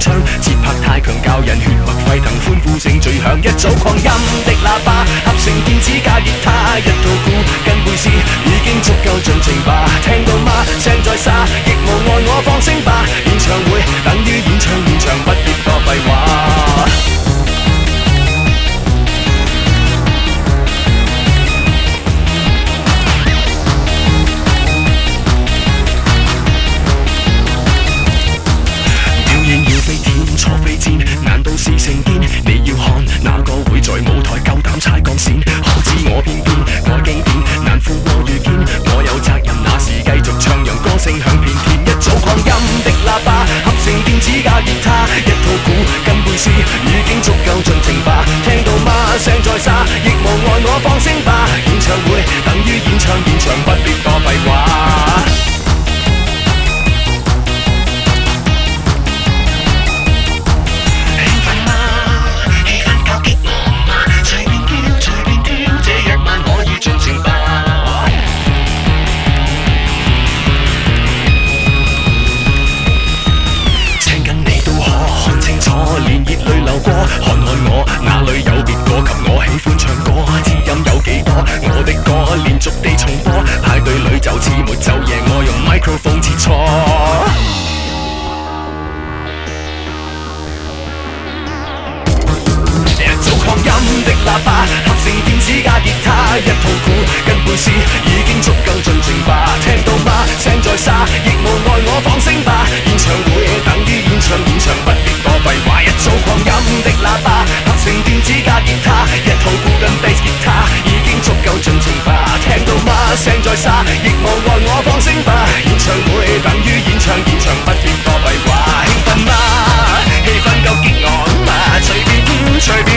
唱，節拍太強，教人血脈沸騰，歡呼聲最響，一組擴音的喇叭，合成電子加吉他，一套鼓跟貝斯已經足夠盡情吧，聽到嗎？聲在沙，亦無礙我放聲吧，演唱會等於演唱，不必多廢話。坐飛氈，難道是成見？你要看哪個會在舞台夠膽踩鋼線？可知我偏偏愛經典，難負我遇見，我有責任，那時繼續唱，讓歌聲響遍天。一組擴音的喇叭，合成電子加吉他，一套鼓跟貝斯已經足夠盡情吧。聽到嗎？聲在沙，亦無礙我放聲吧。演唱會等於演唱，不必多廢話。連熱淚流過，看看我哪裏有別過？給我喜歡唱歌，知音有幾多？我的歌連續地重播，派對裏就似沒晝夜，我用 microphone 切磋。一組擴音的喇叭，合成電子加吉他，一套鼓跟貝斯已經足夠盡情吧。聽到嗎？聲在沙，亦無礙我放聲吧。演唱會等於演唱，不必多廢話。一組擴音的喇叭，合成電子加吉他，一套鼓跟 bass 吉他已經足夠盡情吧。聽到嗎？聲在沙，亦無礙我放聲吧。演唱會等於演唱，不必多廢話。興奮嗎？氣氛夠激昂嘛？隨便。